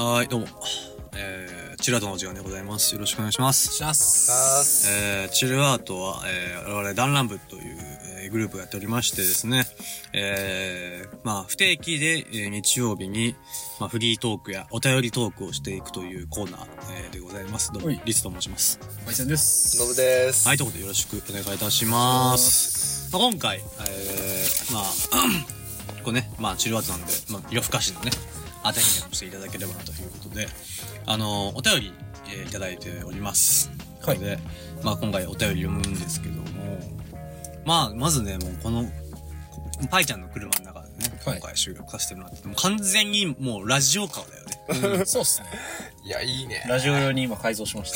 はい、どうも。チルアートのお時間でございます。よろしくお願いします。チルアートは、我々ダンランブという、グループをやっておりましてですね、不定期で、日曜日に、フリートークやお便りトークをしていくというコーナー、でございます。どうも、リツと申します。 マイセンです。 ノブです。 はい、ということでよろしくお願いいたします。今回、こうね、チルアートなんで、夜更かしのね、アテンションしていただければなということで、お便り、いただいております。はい。で、今回お便り読むんですけども、まずね、もうこの、パイちゃんの車の中でね、今回収録させてもらってて、もう完全にもうラジオ顔だよね。 そうっすね。 いや、いいね。 ラジオ用に今改造しました。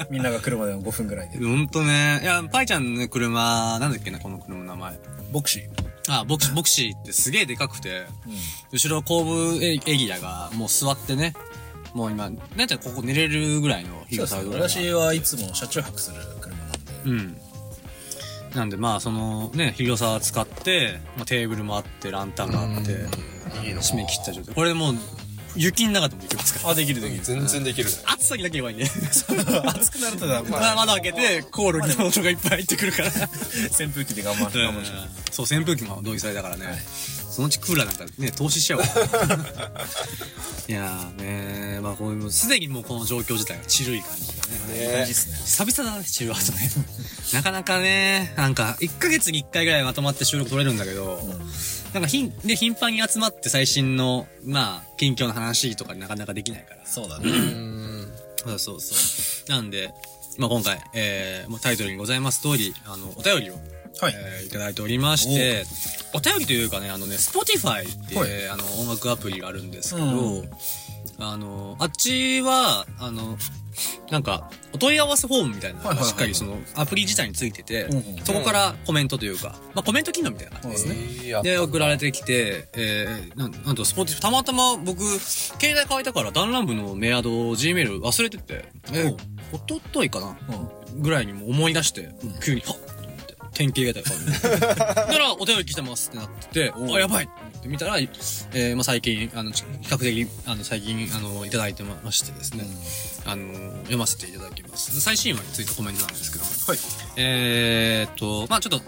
みんなが来るまでの5分ぐらいで。 ほんとね。いや、パイちゃんのね、車、なんだっけな、この車の名前。 ボクシー。 ボクシーってすげえでかくて、後ろ後部エギアがもう座ってね、もう今、なんてここ寝れるぐらいの広さが。 私はいつも車中泊する車なんで。 なんでそのね、広さを使って、テーブルもあって、ランタンがあって、締め切った状態。これもう、雪の中でもできますから。 あ、できる。 全然できるね。 暑さになければいいね。 暑くなるとだ、 窓開けて、コールの音がいっぱい入ってくるから。 扇風機で我慢します。 そう、扇風機も同意されたからね。そのうちクーラーなんかね、投資しちゃうわ。いやーねこういう、すでにもうこの状況自体がチルい感じだね。 感じっすね。 久々だね、チルアートね。なかなかね、なんか、1ヶ月に1回ぐらいまとまって収録撮れるんだけど、なんか頻繁に集まって最新の、近況の話とかなかなかできないから。 そうだね。 そう。なんで、今回、タイトルにございます通り、お便りを、いただいておりまして、お便りというかね、Spotify っていう、音楽アプリがあるんですけど、あっちは、なんか、お問い合わせフォームみたいなのがしっかりそのアプリ自体についてて、そこからコメントというか、コメント機能みたいな感じですね。で、送られてきて、なんと、Spotify、たまたま僕、携帯変えたからダンランブのメアド、Gmail 忘れてて、おとといかなぐらいにも思い出して、急に、はっ典型がだからお便り来てますってなってて、やばいって見たら、最近、比較的、最近、いただいてましてですね、読ませていただきます。最新話についてコメントなんですけど、ちょっと、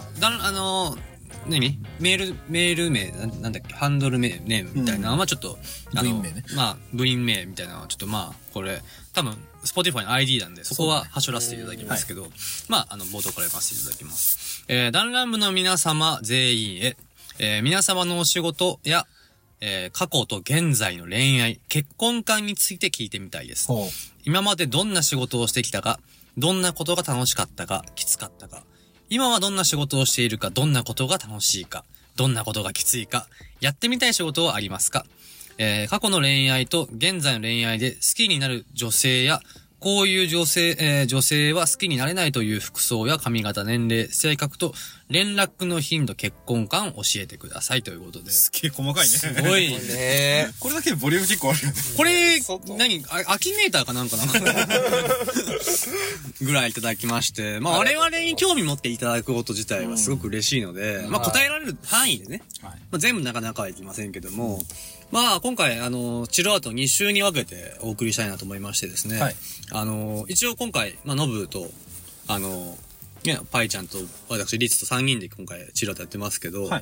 メール名、なんだっけ、ハンドルネームみたいなのはちょっと、 部員名ね。 部員名みたいなのはちょっとこれ、多分、Spotify の ID なんで、そこははしょらせていただきますけど、冒頭から読ませていただきます。ダンランブの皆様全員へ、皆様のお仕事や、過去と現在の恋愛、結婚観について聞いてみたいです。今までどんな仕事をしてきたか、どんなことが楽しかったか、きつかったか、今はどんな仕事をしているか、どんなことが楽しいか、どんなことがきついか、やってみたい仕事はありますか？過去の恋愛と現在の恋愛で好きになる女性や、こういう女性は好きになれないという服装や髪型、年齢、性格と連絡の頻度、結婚観を教えてくださいということで。 すげえ細かいね。 すごいね。 これだけでボリューム結構あるよね。 これ、アキネーターかなんかぐらいいただきまして、我々に興味持っていただくこと自体はすごく嬉しいので、答えられる範囲でね、全部なかなかはいきませんけども、今回、チルアート2週に分けてお送りしたいなと思いましてですね。一応今回、ノブと、パイちゃんと、私、リツと3人で今回、チルアートやってますけど、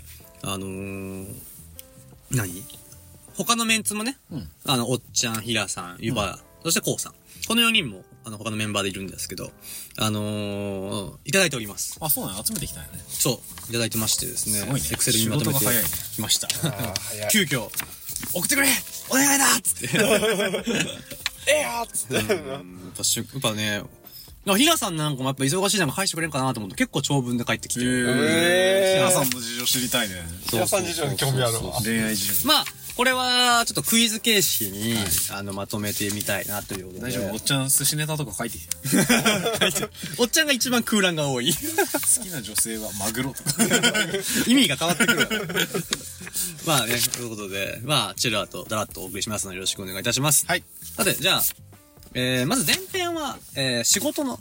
他のメンツもね、おっちゃん、ひらさん、ゆば、そしてこうさん。この4人も、他のメンバーでいるんですけど、いただいております。 あ、そうなの？集めてきたよね。 そう、いただいてましてですね。 すごいね。 エクセルにまとめてきました。急遽、送ってくれお願いだっつって。 やっつって。 やっぱね、ひらさんなんかもやっぱ忙しいなんか返してくれんかなと思って結構長文で返ってきて。 ひらさんの事情知りたいね。 ひらさん事情に興味あるわ。 恋愛事情。 これは、ちょっとクイズ形式に、まとめてみたいなということで。 大丈夫？おっちゃん寿司ネタとか書いて。 おっちゃんが一番空欄が多い。 好きな女性はマグロとか。 意味が変わってくる。ということで、チルアート、だらっとお送りしますのでよろしくお願いいたします。 はい。 さて、じゃあ、まず前編は、仕事の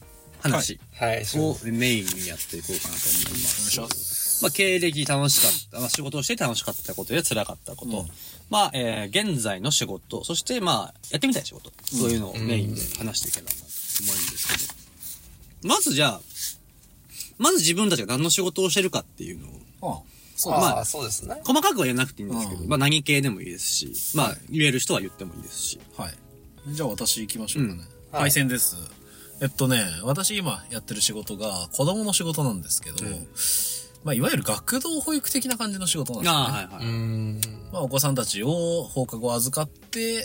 話はい。 をメインにやっていこうかなと思います。まあ、経歴楽しかった、まあ、仕事をして楽しかったことや辛かったこと、まあ、現在の仕事、そして、まあ、やってみたい仕事、そういうのをメインで話していければなと思うんですけど、まずじゃあ、まず自分たちが何の仕事をしてるかっていうのを、 まあ、そうですね。 細かくは言えなくていいんですけど、まあ何系でもいいですし、まあ言える人は言ってもいいですし。 はい。じゃあ私行きましょうかね。パイセンです。私今やってる仕事が子供の仕事なんですけど、まあいわゆる学童保育的な感じの仕事なんですよね。 はいはい。 まあお子さんたちを放課後預かって、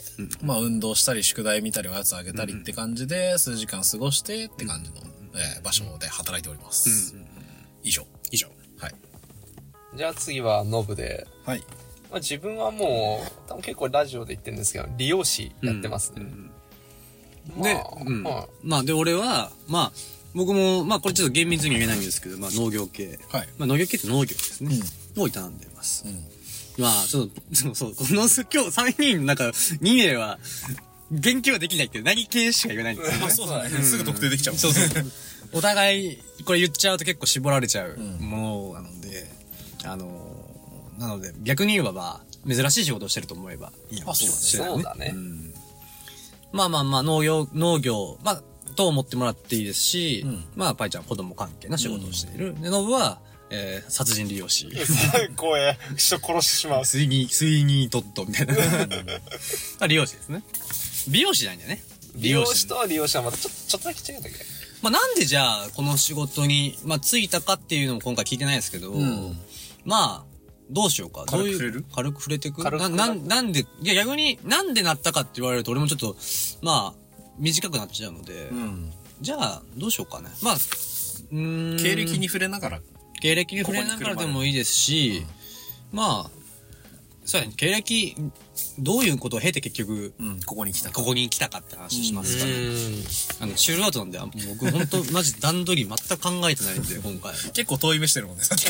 まあ運動したり宿題見たりおやつあげたりって感じで数時間過ごしてって感じの、場所で働いております。以上。はい。 じゃあ次はノブで。 はい。 まあ自分はもう、多分結構ラジオで言ってるんですけど、理容師やってますね。 で、まあで、俺は、まあ、僕も、まあこれちょっと厳密には言えないんですけど、まあ農業系。 はい。 まあ農業系って農業ですね。を営んでます。まあ、ちょっと、そう、この今日3人、なんか、2名は、言及はできないっていう、何系しか言えないんですよね。 そうだね。すぐ特定できちゃう。 そう。お互い、これ言っちゃうと結構絞られちゃうものなので、なので、逆に言えばまあ、珍しい仕事をしてると思えばいいかもしれないね。 そうだね。 まあ、農業、まあ、と思ってもらっていいですし、まあ、パイちゃんは子供関係な仕事をしている。で、ノブは、殺人利用師。 怖え。人殺してしまう。 水にトットみたいな。利用師ですね。美容師じゃないんだよね。 利用師と利用師はまたちょっとだけ違うんだけど。 まあなんでじゃあ、この仕事に、まあついたかっていうのも今回聞いてないですけど、まあ、どうしようか。 軽く触れる？ 軽く触れていくなんで、いや逆になんでなったかって言われると俺もちょっと、まあ、短くなっちゃうので、じゃあ、どうしようかね。まあ、 経歴に触れながら。 経歴に触れながらでもいいですし、まあ、そうやね、経歴、どういうことを経て結局、 ここに来たかって話しますからね。シュールアウトなんで、僕本当マジ段取り全く考えてないんで、今回。 結構遠い目してるもんね、さっき。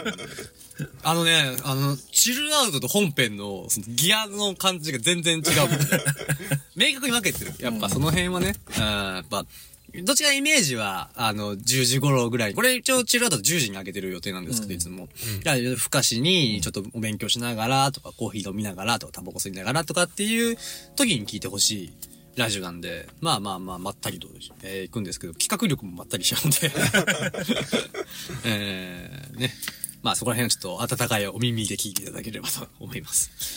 チルアウトと本編のギアの感じが全然違うもんね。明確に分けてる。やっぱその辺はね、やっぱ、どっちかイメージは、10時頃ぐらい。これ一応チルアウト10時に開けてる予定なんですけど、いつも。ふかしに、ちょっとお勉強しながらとか、コーヒー飲みながらとか、タバコ吸いながらとかっていう時に聞いてほしいラジオなんで、まあ、まったりと、行くんですけど、企画力もまったりしちゃうんで。ね。まあそこら辺はちょっと温かいお耳で聞いていただければと思います。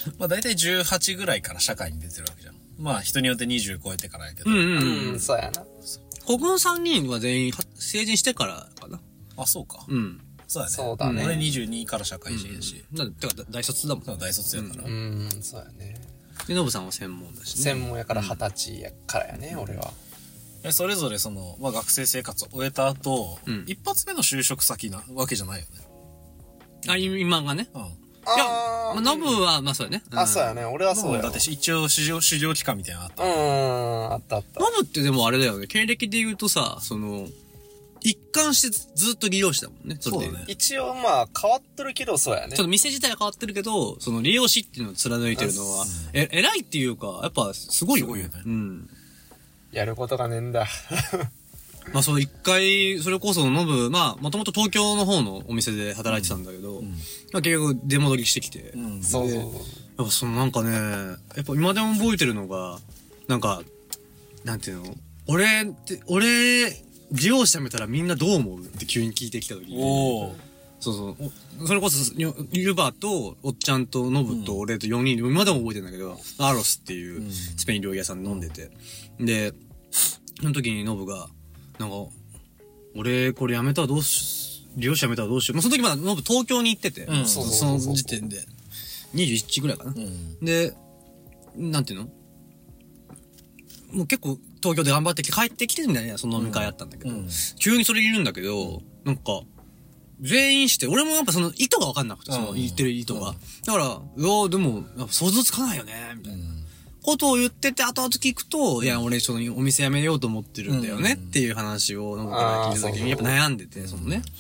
まあ大体18ぐらいから社会に出てるわけじゃん。まあ人によって20超えてからやけど。 そうやな。 ここの3人は全員成人してからかな。 あ、そうか。そうだね。 そうだね。 俺22から社会人やし。 だから大卒だもん。 そう、大卒やから。 そうやね。 で、ノブさんは専門だしね。 専門やから20歳やからやね、俺は。 それぞれまあ学生生活を終えた後、一発目の就職先なわけじゃないよね。 今がね。いや、ノブは、まあそうやね。 そうやね。俺はそうや。 だって一応修行期間みたいなのあった。 あった。 ノブってでもあれだよね。経歴で言うとさ、一貫してずっと利用師だもんね。 そうだね。 一応まあ変わってるけどそうやね。 ちょっと店自体は変わってるけど、利用師っていうのを貫いてるのは、偉いっていうか、やっぱすごいよね。 すごいよね。 やることがねえんだ。 まあ一回、それこそノブ、まあもともと東京の方のお店で働いてたんだけど、まあ結局出戻りしてきて。 そう。 やっぱなんかね、やっぱ今でも覚えてるのが、なんか、なんていうの俺、利用者めたらみんなどう思うって急に聞いてきた時に。そう。それこそ、ユバと、おっちゃんと、ノブと、俺と4人、今でも覚えてんだけど、アロスっていうスペイン料理屋さんで飲んでて。で、その時にノブが、なんか、俺、これやめたら利用者やめたらどうしよう。その時まだノブ東京に行ってて、その時点で。21ぐらいかな。で、なんていうのもう結構東京で頑張って帰ってきてるんだよね、その飲み会あったんだけど。急にそれ言うんだけど、なんか、全員して、俺もやっぱ意図がわかんなくて、言ってる意図が。だから、でも、想像つかないよね、みたいな。ことを言ってて、後々聞くと、いや、俺、お店辞めようと思ってるんだよね、っていう話を、飲むから聞いた時に、やっぱ悩んでて、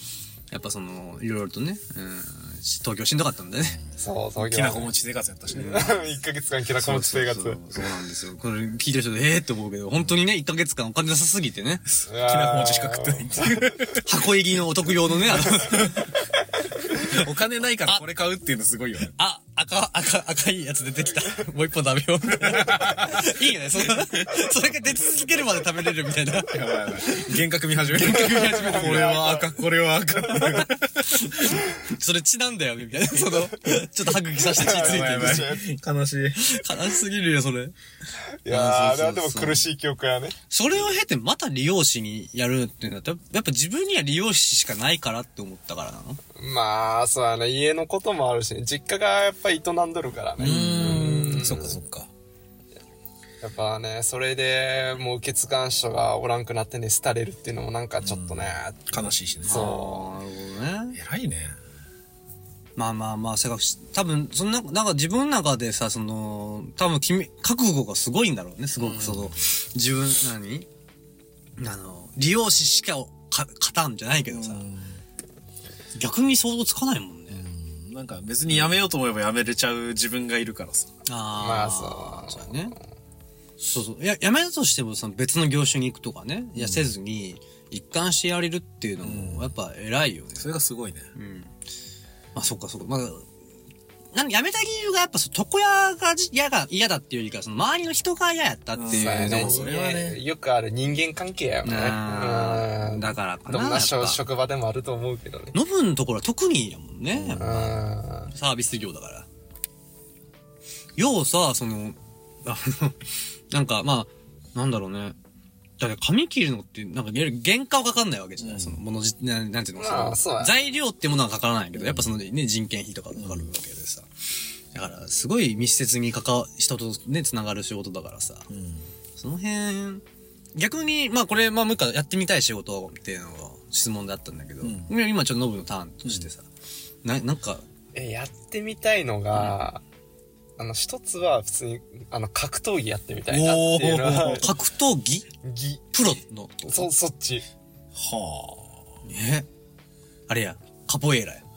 やっぱその、いろいろとね、東京しんどかったんだね。 そう、東京。 きなこ餅生活やったしね。 1ヶ月間きなこ餅生活。 そうなんですよ。これ聞いてる人で、って思うけど、本当にね、1ヶ月間お金なさすぎてね。 きなこ餅しか食ってないっていう。 箱入りのお得用のね、 お金ないからこれ買うっていうのすごいよね。 赤いやつ出てきた。もう一本食べよう。いいよね、それが出続けるまで食べれるみたいな。 幻覚見始める。これは赤、これは赤。 それ血なんだよ、みたいな。ちょっと歯茎さして血ついてる。 悲しい。 悲しすぎるよ、それ。 いやー、あれはでも苦しい記憶やね。 それを経てまた理容師にやるっていうのは、やっぱ自分には理容師しかないからって思ったからなの？ まあ、そうやね。家のこともあるしね。実家がやっぱり営んどるからね。 そっかそっか。 やっぱね、それでもう受け継がん人がおらんくなってね、廃れるっていうのもなんかちょっとね。 悲しいしね。 そう。 なるほどね。 偉いね。 まあ、多分、なんか自分の中でさ、多分覚悟がすごいんだろうね、すごく自分、理容師しか勝たんじゃないけどさ、逆に想像つかないもんね。 なんか別に辞めようと思えば辞めれちゃう自分がいるからさ。 まあそうね。そう。辞めたとしても別の業種に行くとかね、せずに一貫してやれるっていうのも、やっぱ偉いよね。 それがすごいね。 まあ、そっか。まあ、辞めた理由がやっぱ床屋が嫌だっていうよりか、周りの人が嫌やったっていうね。それはね、よくある人間関係やよね。 だからかな。 どんな職場でもあると思うけどね。 ノブのところは特にやもんね。サービス業だから。要さ、なんか、まあ、なんだろうね。だから髪切るのって、なんか原価はかかんないわけじゃない、なんていうの、材料ってものはかからないけど、やっぱね、人件費とかかかるわけでさ。だから、すごい密接に人とね、繋がる仕事だからさ。その辺、逆に、まあこれ、まあもう一回やってみたい仕事っていうのが質問であったんだけど、今ちょっとノブのターンとしてさ、なんか、 やってみたいのが、一つは普通に、格闘技やってみたいなっていうのは。 格闘技プロの。 そっち。 はあ。あれや、カポエーラや。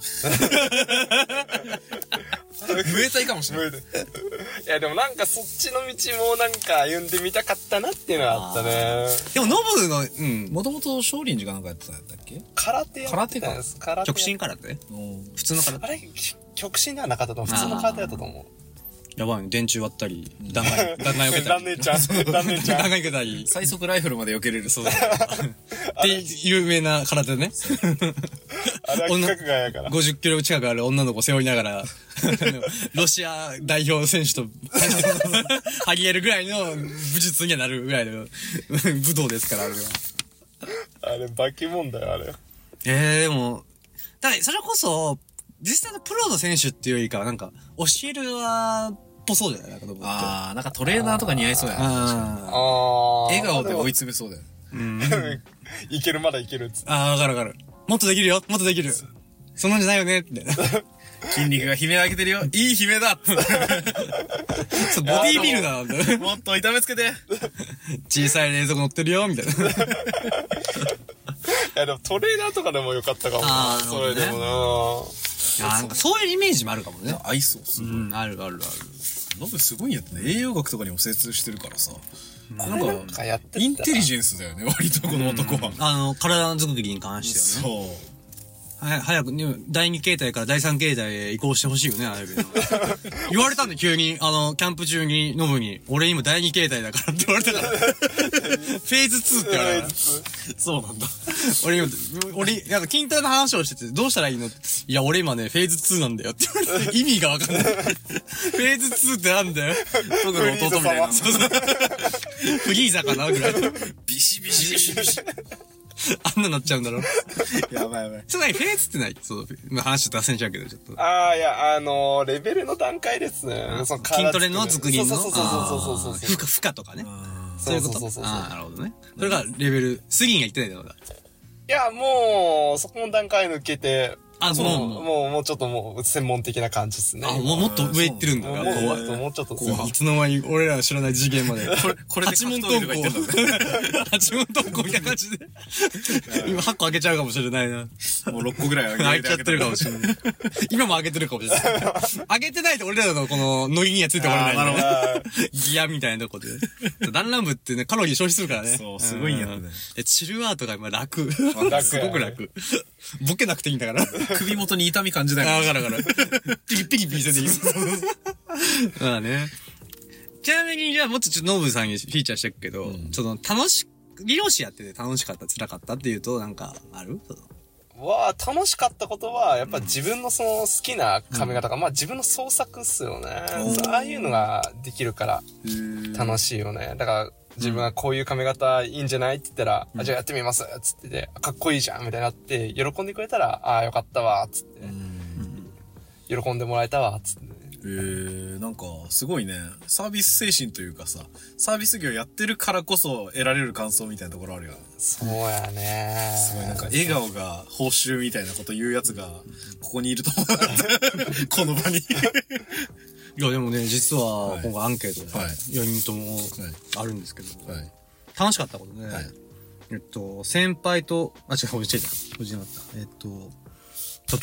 ムエタイかもしれない。 いや、でもなんかそっちの道もなんか歩んでみたかったなっていうのがあったね。 でもノブが、 もともと少林寺かなんかやってたんだっけ？ 空手やってたんです。 極真空手？普通の空手？ あれ極真ではなかったと思う。普通の空手やったと思う。 やばいね。電柱割ったり、弾丸避けたり。 断念ちゃん。 避けたり。 最速ライフルまで避けれる。そうだ。 って有名な空手ね。 あれは規格外やから。 50キロ近くある女の子背負いながら、ロシア代表選手と、はぎえるぐらいの武術にはなるぐらいの武道ですから、あれは。 あれ、化け物だよ、あれ。 でも、それこそ、実際のプロの選手っていうよりかは、なんか、教えるは、っぽそうじゃないなんかと思って。 なんかトレーナーとか似合いそうやな。笑顔で追い詰めそうだよ。 いける、まだいけるっつって。 わかる。もっとできるよ、もっとできる。そんなんじゃないよね、って。 筋肉が悲鳴上げてるよ。いい悲鳴だボディービルダーなんだよ。 もっと痛めつけて。 小さい冷蔵庫乗ってるよ、みたいな。いや、でもトレーナーとかでもよかったかもな。それでもな。 なんかそういうイメージもあるかもね。 合いそうっすね。 ある。 ノブすごいんやったね。栄養学とかにも精通してるからさ。 なんかやってインテリジェンスだよね、割とこの男は。 体作りに関してはね。そう。早く、第2形態から第3形態へ移行してほしいよね、あれ。言われたんで、急に、キャンプ中に、ノブに、俺今第2形態だからって言われたから。フェーズ2って言われたから。そうなんだ。俺、なんか筋トレの話をしてて、どうしたらいいのって。いや、俺今ね、フェーズ2なんだよって言われて、意味がわかんない。フェーズ2ってなんだよ。僕の弟みたいな。そう。フリーザかなぐらい。 ビシビシビシビシ。 あんななっちゃうんだろ。 やばい。 それ何フェーズってないそう、話脱線しちゃうけど、ちょっと。 いや、レベルの段階ですね。 筋トレの作りの。 そう。 負荷とかね。そういうこと。なるほどね。それがレベル3が言ってないだろうだ。 いや、もう、そこの段階抜けて、 あ、 もうちょっともう専門的な感じですね。 あ、もっと上行ってるんだ。 もうちょっといつの間に俺ら知らない次元まで。 これで八問投稿。八問投稿みたいな感じで。今8個開けちゃうかもしれないな。もう 6個ぐらい開けちゃってるかもしれない。今も開けてるかもしれない。開けてないと俺らのこのノリにはついてこれない。ギアみたいなとこで。弾丸部ってね、カロリー消費するからね。 そう、すごいんやってね。 チルアートが今楽。すごく楽。ボケなくていいんだから。 首元に痛み感じない。 わかる。ピキピキピキせていい。まあね。ちなみに、じゃあもっとノブさんにフィーチャーしてるけど、美容師やってて楽しかった、辛かったっていうと、なんか、ある？ 楽しかったことは、やっぱ自分のその好きな髪型が、まあ自分の創作っすよね。ああいうのができるから楽しいよね。だから自分がこういう髪型いいんじゃないって言ったら、じゃあやってみますっつってて、かっこいいじゃんみたいになって、喜んでくれたら、ああよかったわっつって、喜んでもらえたわっつって。 なんか、すごいね。サービス精神というかさ、サービス業やってるからこそ得られる感想みたいなところあるよ。 そうやね。 すごいなんか、笑顔が報酬みたいなこと言うやつが、ここにいると思う。この場に。 いや、でもね、実は、今回アンケートで、4人ともあるんですけど、楽しかったことね。先輩と、違う、おじいなかった。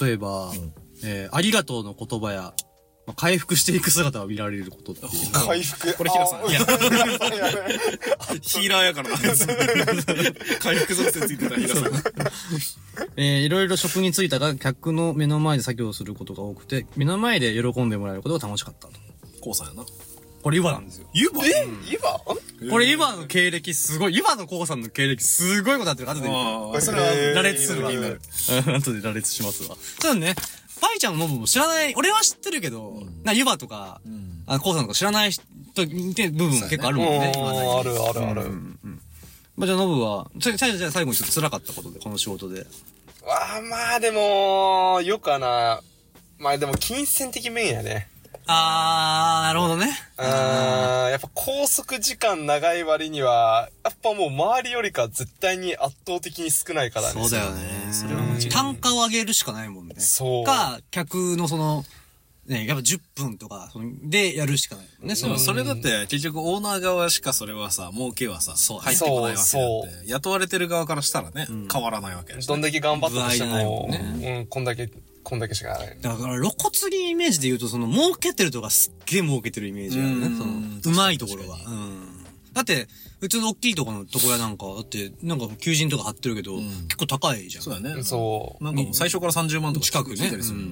例えば、ありがとうの言葉や、回復していく姿を見られることっていう。 回復これ平さん。いや、ヒーラーやからな。回復属性ついてた平さん。 いろいろ職に就いたが、客の目の前で作業することが多くて、目の前で喜んでもらえることが楽しかったと。 こうさんやな。 これ湯葉なんですよ。 湯葉？ 湯葉？ これ湯葉の経歴すごい、湯葉のこうさんの経歴すごいことなってる。後で言う。それは羅列するわ。後で羅列しますわ。そうね。パイちゃんもノブも知らない、俺は知ってるけど、湯葉とか、コウさんとか知らない人って部分結構あるもんね。 ある。 まあじゃあノブは、じゃあ最後にちょっと辛かったことで、この仕事で。 まあでも、よくまあでも金銭的面やね。 なるほどね。 やっぱ拘束時間長い割には、やっぱもう周りよりか絶対に圧倒的に少ないからね。 そうだよね。それは単価を上げるしかないもんね。 そう。 客のね、やっぱ10分とか、でやるしかないもんね。 それだって結局オーナー側しかそれはさ、儲けはさ、入ってこないわけで。雇われてる側からしたらね、変わらないわけ。 どんだけ頑張ったとしても、こんだけしかない。 だから露骨にイメージで言うと、儲けてるとかすっげえ儲けてるイメージあるね。うまいところは。だって、普通の大きいところの床屋なんか、だって、なんか求人とか貼ってるけど、結構高いじゃん。 そうだね。 そう。 なんかもう最初から30万とか近くね。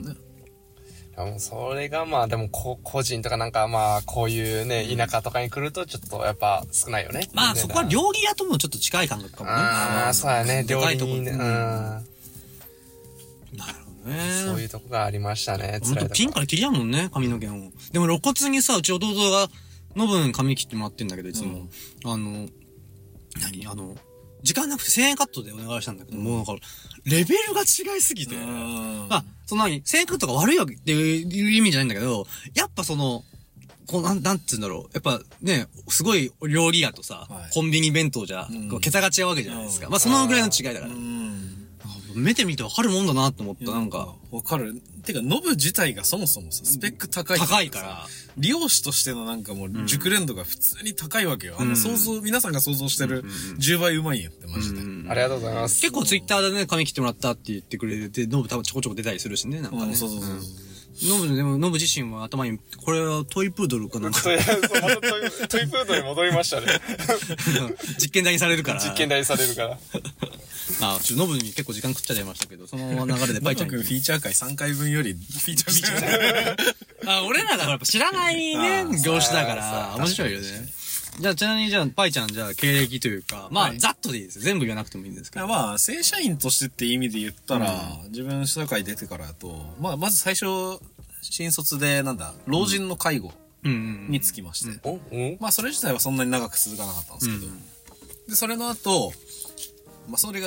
それがまあでも個人とかなんかまあこういうね、田舎とかに来るとちょっとやっぱ少ないよね。 まあそこは料理屋ともちょっと近い感覚かもね。 そうやね。料理にね。 なるほどね。 そういうとこがありましたね。 ほんとピンから切りやんもんね、髪の毛を。でも露骨にさ、うち弟が、ノブに髪切ってもらってんだけど、いつも。時間なくて1000円カットでお願いしたんだけど、もうなんか、レベルが違いすぎて。1000円カットが悪いわけっていう意味じゃないんだけど、やっぱなんつうんだろう。やっぱね、すごい料理屋とさ、コンビニ弁当じゃ、桁が違うわけじゃないですか。まあそのぐらいの違いだから。目で見てわかるもんだなと思った、なんか。 わかる。てか、ノブ自体がそもそもさ、スペック高い。 高いから。 利用師としてのなんかもう、熟練度が普通に高いわけよ。皆さんが想像してる10倍うまいんやって、マジで。 ありがとうございます。 結構ツイッターでね、髪切ってもらったって言ってくれて、ノブ多分ちょこちょこ出たりするしね、なんかね。 そう。 ノブ自身は頭に、これはトイプードルかなんか。 トイプードルに戻りましたね。 実験台にされるから。 実験台にされるから。 ノブに結構時間食っちゃいましたけど、その流れでパイちゃん。 フィーチャー会3回分よりフィーチャーしてる。 俺らだからやっぱ知らないね、業種だから、面白いよね。じゃあ、ちなみにパイちゃん経歴というか、ざっとでいいですよ。全部言わなくてもいいんですけど。 正社員としてって意味で言ったら、自分社会出てからだと、まず最初、新卒で、老人の介護につきまして。それ自体はそんなに長く続かなかったんですけど。で、それの後、それが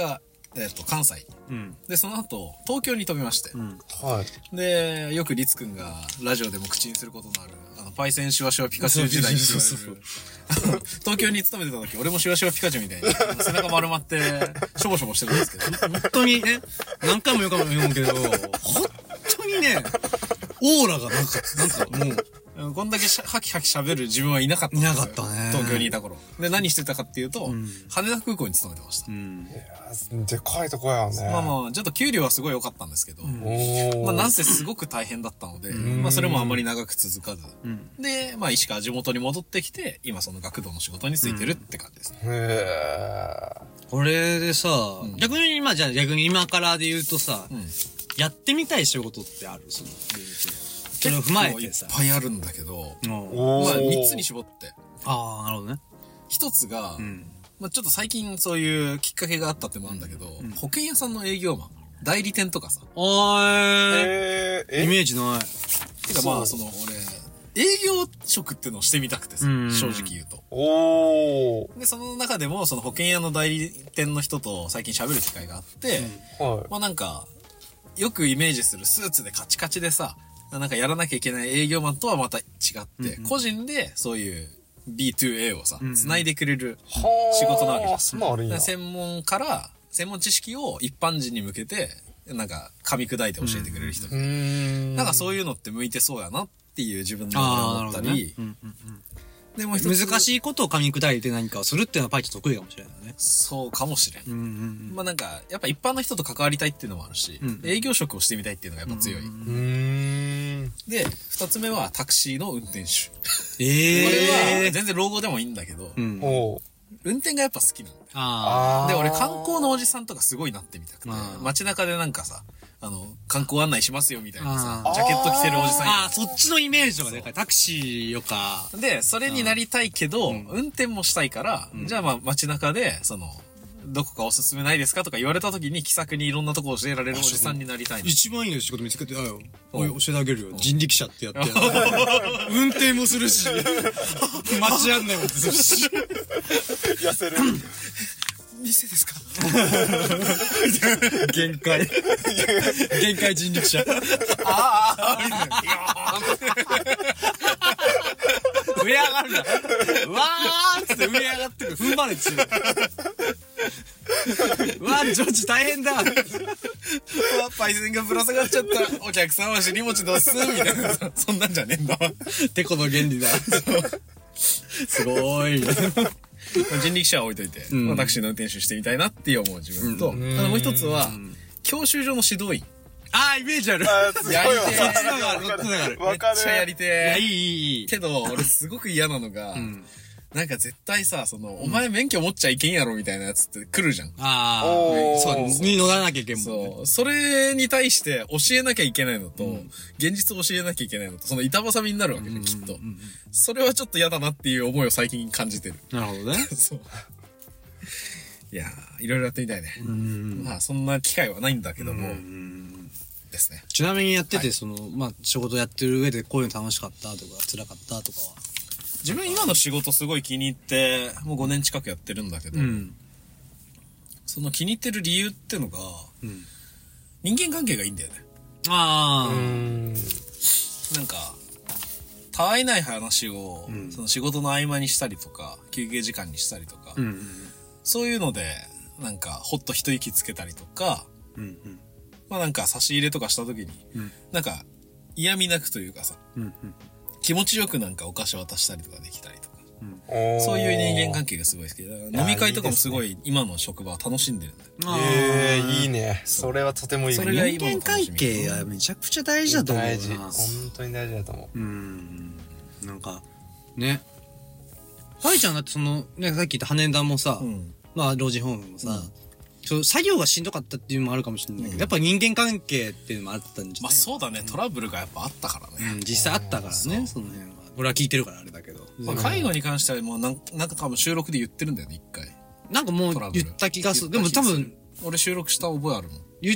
関西。で、その後、東京に飛びまして。 はい。 で、よくリツくんがラジオでも口にすることのある、パイセンシュワシュワピカチュウ時代に言われる。東京に勤めてた時、俺もシュワシュワピカチュウみたいに、背中丸まって、しょぼしょぼしてるんですけど。 本当にね、何回も言うけど、本当にね、オーラがなんかもう、 こんだけハキハキ喋る自分はいなかった。 いなかったね。 東京にいた頃。で、何してたかっていうと、羽田空港に勤めてました。 いやでかいとこやね。 まあ、ちょっと給料はすごい良かったんですけど、まあ、なんせすごく大変だったので、まあ、それもあんまり長く続かず。で、まあ、石川地元に戻ってきて、今その学童の仕事に就いてるって感じですね。 これでさ、逆に今からで言うとさ、やってみたい仕事ってある？それを踏まえてさ。 いっぱいあるんだけど、まあ、3つに絞って。 ああ、なるほどね。 1つが、まあちょっと最近そういうきっかけがあったってもあるんだけど、保険屋さんの営業マン、代理店とかさ。 イメージない。 てかまあ俺、営業職ってのをしてみたくてさ、正直言うと。で、その中でもその保険屋の代理店の人と最近喋る機会があって、まあなんか、よくイメージするスーツでカチカチでさ、なんかやらなきゃいけない営業マンとはまた違って、個人でそういう B2A をさ、繋いでくれる仕事なわけじゃん。 そんなあるんや。 専門知識を一般人に向けて、なんか噛み砕いて教えてくれる人。なんかそういうのって向いてそうやなっていう自分の思ったり、でも難しいことを噛み砕いて何かをするっていうのはパイチ得意かもしれないね。 そうかもしれん。まあなんか、やっぱ一般の人と関わりたいっていうのもあるし、営業職をしてみたいっていうのがやっぱ強い。で、二つ目はタクシーの運転手。これは全然老後でもいいんだけど、運転がやっぱ好きなんだよ。で、俺観光のおじさんとかすごいなってみたくて、街中でなんかさ、観光案内しますよみたいなさ、ジャケット着てるおじさん。 そっちのイメージがでかい。タクシーよか。 で、それになりたいけど、運転もしたいから、じゃあまあ街中で、どこかおすすめないですかとか言われた時に気さくにいろんなとこ教えられるおじさんになりたい。 一番いいの仕事見つけて、教えてあげるよ。人力車ってやって。運転もするし、街案内もするし。 痩せる。 店ですか？ 限界人力車。上上がるな。うわーっつって上上がってくる。踏ん張れっちゅう。うわー、ジョージ大変だ。うわ、 パイセンがぶら下がっちゃった。お客さんは尻餅どうすみたいな。そんなんじゃねえんだわ。 てこの原理だ。すごい。 人力車は置いといて、タクシーの運転手してみたいなって思う自分と、もう一つは、教習所の指導員。 イメージある。 やりてそっちのがある。 めっちゃやりていい。 けど、俺すごく嫌なのが、なんか絶対さ、お前免許持っちゃいけんやろみたいなやつって来るじゃん。 そう、に乗らなきゃいけんもんね。 そう。それに対して教えなきゃいけないのと、現実を教えなきゃいけないのと、板挟みになるわけね、きっと。それはちょっと嫌だなっていう思いを最近感じてる。 なるほどね。 そう。いやー、いろいろやってみたいね。まあ、そんな機会はないんだけども、ですね。 ちなみにやってて、まあ、仕事やってる上でこういうの楽しかったとか、辛かったとかは。 自分今の仕事すごい気に入って、もう5年近くやってるんだけど、その気に入ってる理由ってのが、人間関係がいいんだよね。なんか、たわいない話を、その仕事の合間にしたりとか、休憩時間にしたりとか、そういうので、なんか、ほっと一息つけたりとか、まあなんか差し入れとかした時に、なんか、嫌味なくというかさ、気持ちよくなんかお菓子渡したりとかできたりとか、そういう人間関係がすごい好きだ。飲み会とかもすごい今の職場は楽しんでるんだよ。 いいね。それはとてもいいね。 それが人間関係はめちゃくちゃ大事だと思うな。 大事。本当に大事だと思う。 なんか、ね。パイちゃんだってさっき言った羽田もさ、まあ老人ホームもさ、作業がしんどかったっていうのもあるかもしれないけど、やっぱ人間関係っていうのもあったんじゃない？ まあそうだね、トラブルがやっぱあったからね。 実際あったからね、その辺は。俺は聞いてるからあれだけど。 介護に関してはもうなんか多分収録で言ってるんだよね、一回。 なんかもう言った気がする。でも多分、 俺収録した覚えあるもん。 言って、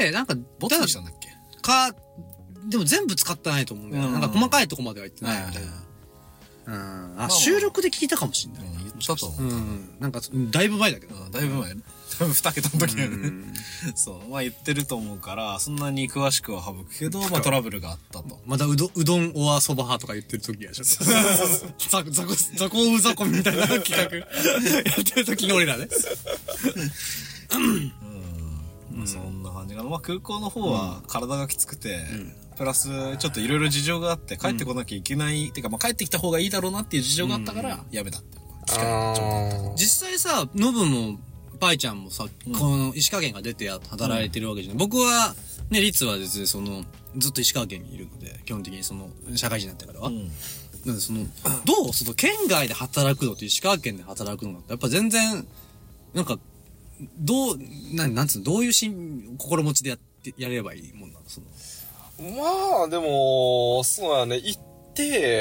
なんか、 ボツにしたんだっけ？ でも全部使ってないと思うんだよ。なんか細かいとこまでは言ってないみたいな。収録で聞いたかもしれない。 言っしたと思う。 なんか、だいぶ前だけど。 だいぶ前。多分2桁の時だよね。そう。まあ言ってると思うから、そんなに詳しくは省くけど、まあトラブルがあったと。 またうどんおわそば派とか言ってる時やしょ。ザコウザコみたいな企画やってる時に俺らね。 そんな感じかな。まあ空港の方は体がきつくて、プラスちょっといろいろ事情があって帰ってこなきゃいけない、っていうかまあ帰ってきた方がいいだろうなっていう事情があったからやめたっていう。 実際さ、ノブもパイちゃんもさ、この石川県が出て働いてるわけじゃない。僕はね、リツはですね、ずっと石川県にいるので、基本的に社会人になってからは。なんでどう県外で働くのと石川県で働くのってやっぱ全然、なんか、なんつうの、どういう心持ちでやればいいもんなの？ まあ、でも、そうだね、行って、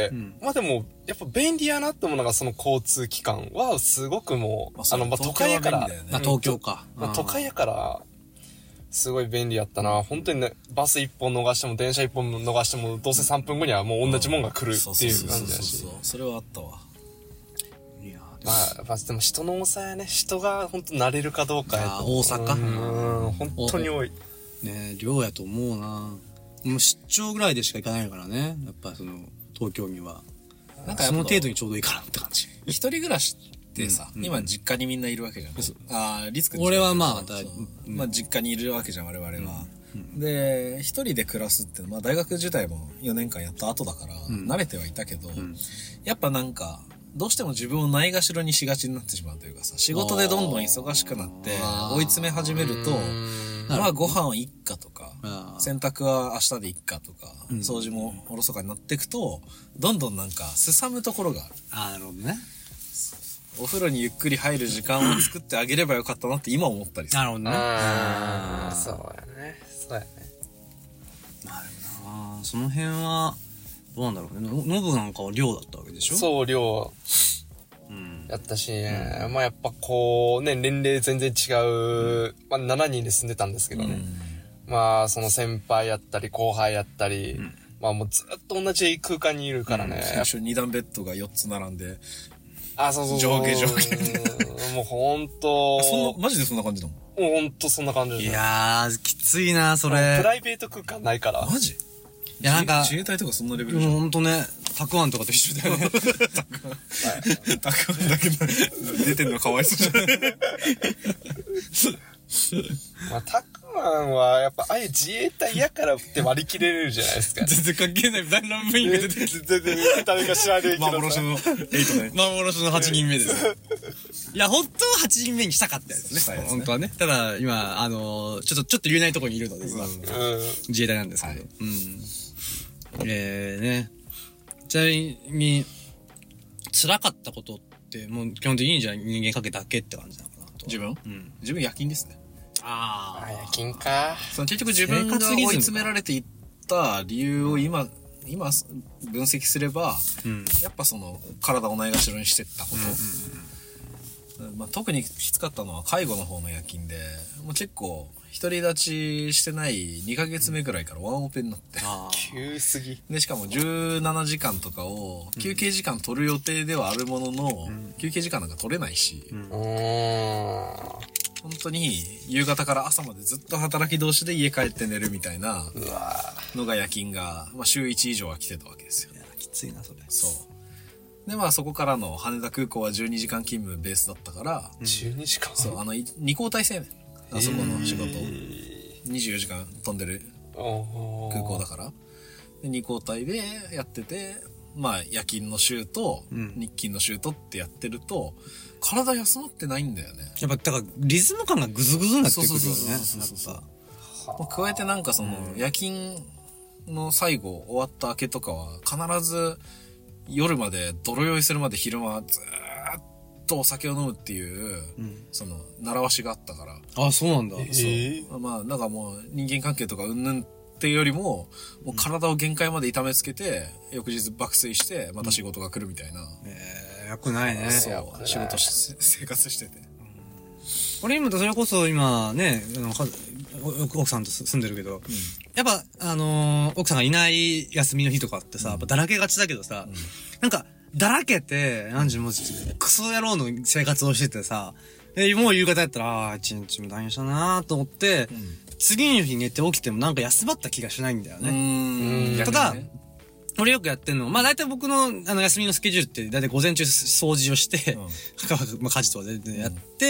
まあでも、やっぱ便利やなって思うのが、交通機関は、すごくもう、都会やから、 東京か。 都会やから、すごい便利やったな。本当にね、バス1本逃しても、電車1本逃しても、どうせ3分後にはもう同じもんが来るっていう感じだし。 それはあったわ。 まあ、でも人の多さやね。人が本当慣れるかどうかやと。 大阪。 本当に多い。 ね、量やと思うな。もう出張ぐらいでしか行かないからね。やっぱ東京には。なんかその程度にちょうどいいかなって感じ。 一人暮らしってさ、今実家にみんないるわけじゃん。リツくん俺はまあ、 実家にいるわけじゃん、我々は。で、一人で暮らすって、まあ大学自体も4年間やった後だから、慣れてはいたけど、やっぱなんか、どうしても自分をないがしろにしがちになってしまうというかさ、仕事でどんどん忙しくなって追い詰め始めると、まあご飯を一家とか、洗濯は明日で一家とか、掃除もおろそかになっていくと、どんどんなんかすさむところがある。 なるほどね。 お風呂にゆっくり入る時間を作ってあげればよかったなって今思ったりする。 なるほどね。 そうやね。そうやね。 なるほどな。その辺は、どうなんだろうね。ノブなんかは寮だったわけでしょ？ そう、寮。やったし、まあやっぱ年齢全然違う、まあ7人で住んでたんですけどね。まあ先輩やったり後輩やったり、まあもうずっと同じ空間にいるからね。 最初2段ベッドが4つ並んで。 そう。 上下。 もうほんと。 マジでそんな感じだもん。 もうほんとそんな感じ。 いやー、きついな、それ。 プライベート空間ないから。 マジ？ いや、なんか。 自衛隊とかそんなレベルじゃん。 ほんとね、たくあんとかと一緒だよね。 たくあんだけ出てんのかわいそうじゃないまあ、たくあんは、やっぱ、ああいう自衛隊やからって割り切れるじゃないですか。 全然関係ない。誰の部員が出てる。 全然、誰か知らねえけど。 幻の8ね。 幻の8人目です。いや、本当は8人目にしたかったですね。本当はね。ただ、今、ちょっと言えないところにいるので、自衛隊なんですけど。ね。ちなみに、辛かったことって、もう基本的にじゃあ人間関係だけって感じなのかなと。 自分自分夜勤ですね。 夜勤か。 結局自分が追い詰められていった理由を今分析すれば、やっぱ体をないがしろにしてったこと。まあ、特にきつかったのは介護の方の夜勤で、もう結構独り立ちしてない2ヶ月目ぐらいからワンオペになって。 急すぎ。 で、しかも17時間とかを休憩時間取る予定ではあるものの、休憩時間なんか取れないし、本当に夕方から朝までずっと働き同士で家帰って寝るみたいなのが夜勤が、まあ、週1以上は来てたわけですよ。 いや、きついな、それ。 そう。で、まあそこからの羽田空港は12時間勤務ベースだったから、 12時間そう、2交代制ね。あそこの仕事。24時間飛んでる空港だから。で、2交代でやってて、まあ夜勤の週と日勤の週とってやってると、体休まってないんだよね。 やっぱ、だからリズム感がグズグズになってくるよね。 そう加えてなんか夜勤の最後終わった明けとかは、必ず夜まで泥酔いするまで昼間ずーっとお酒を飲むっていう、習わしがあったから。 あ、そうなんだ。 そう。まあ、なんかもう人間関係とかうんぬんっていうよりも、もう体を限界まで痛めつけて、翌日爆睡して、また仕事が来るみたいな。 よくないね。 そう。仕事生活してて。 俺今、それこそ今ね、奥さんと住んでるけど、やっぱ、奥さんがいない休みの日とかってさ、やっぱだらけがちだけどさ、なんか、 だらけて、もう、クソ野郎の生活をしててさ、もう夕方やったら、一日も大変したなと思って、次の日寝て起きてもなんか休まった気がしないんだよね。ただ、俺よくやってんの、まあ大体僕の休みのスケジュールって大体午前中掃除をして、まあ家事とか全然やって、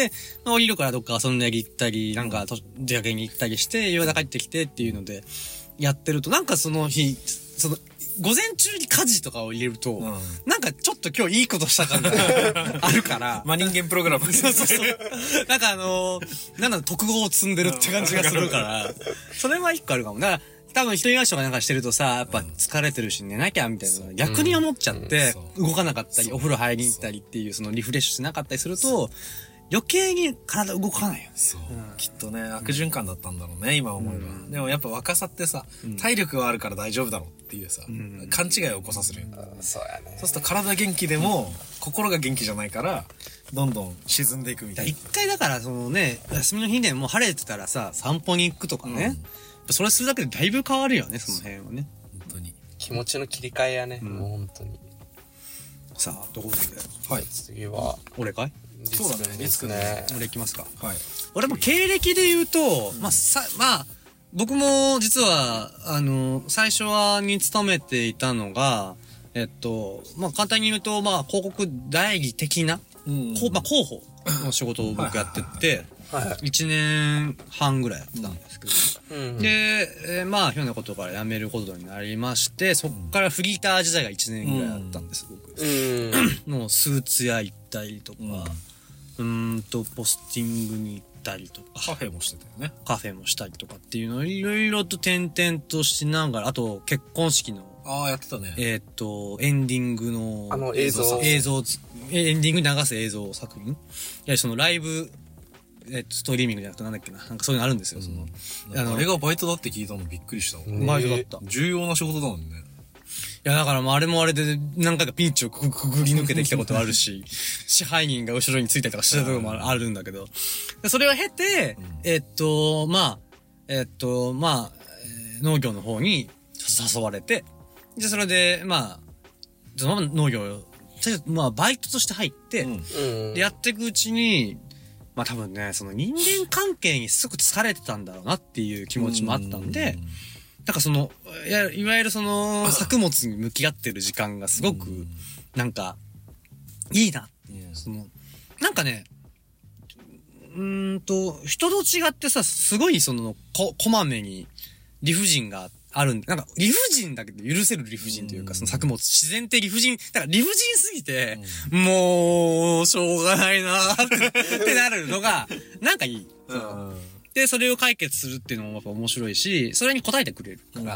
まあ降りるからどっか遊んで行ったり、なんか出かけに行ったりして、夕方帰ってきてっていうので、やってると、なんかその日、午前中に家事とかを入れると、なんかちょっと今日いいことした感があるから。 まあ人間プログラム。 そう。なんかなんだろ、特語を積んでるって感じがするから、それは一個あるかも。だから多分一人暮らしとかなんかしてるとさ、やっぱ疲れてるし寝なきゃみたいな、逆に思っちゃって、動かなかったり、お風呂入りに行ったりっていう、そのリフレッシュしなかったりすると、余計に体動かないよね。 そう。きっとね、悪循環だったんだろうね、今思えば。でもやっぱ若さってさ、体力があるから大丈夫だろうっていうさ、勘違いを起こさせるよ。 そうやね。 そうすると体元気でも、心が元気じゃないから、どんどん沈んでいくみたいな。 一回だからそのね、休みの日でもう晴れてたらさ、散歩に行くとかね。それするだけでだいぶ変わるよね、その辺はね。 本当に。 気持ちの切り替えやね、もう本当に。 さあ、どこではい。 次は、 俺かい？ そうだね、 リスクね。 俺行きますか。 はい。 俺も経歴で言うと、まあ、僕も実は、最初に勤めていたのが、まあ、簡単に言うと、まあ、広告代理的な、まあ、広報の仕事を僕やってて、1年半ぐらいやったんですけど。で、まあ、ひょんなことから辞めることになりまして、そっからフリーター時代が1年ぐらいあったんです、僕。もうスーツ屋行ったりとか、ポスティングに行ったりとか。 カフェもしてたよね。 カフェもしたりとかっていうのをいろいろと転々としながら、あと結婚式の、 やってたね。 エンディングの、 映像、 エンディングに流す映像作品。いや、そのライブ、ストリーミングじゃなくてなんだっけな。なんかそういうのあるんですよ、 あれがバイトだって聞いたのびっくりしたもん。 バイトだった。 重要な仕事だもんね。 いや、だからあれもあれで何回かピンチをくぐり抜けてきたことあるし、支配人が後ろについたりとかしたところもあるんだけど、それを経て、農業の方に誘われて、で、それで、まあ、そのまま農業、まあ、バイトとして入って、で、やっていくうちに、まあ多分ね、その人間関係にすごく疲れてたんだろうなっていう気持ちもあったんで、なんかいわゆる作物に向き合ってる時間がすごく、なんか、いいな。なんかね、人と違ってさ、すごいこまめに理不尽があるんで、なんか理不尽だけど許せる理不尽というか、その作物、自然って理不尽、だから理不尽すぎて、もう、しょうがないなーってなるのが、なんかいい。で、それを解決するっていうのもやっぱ面白いし、それに応えてくれるから、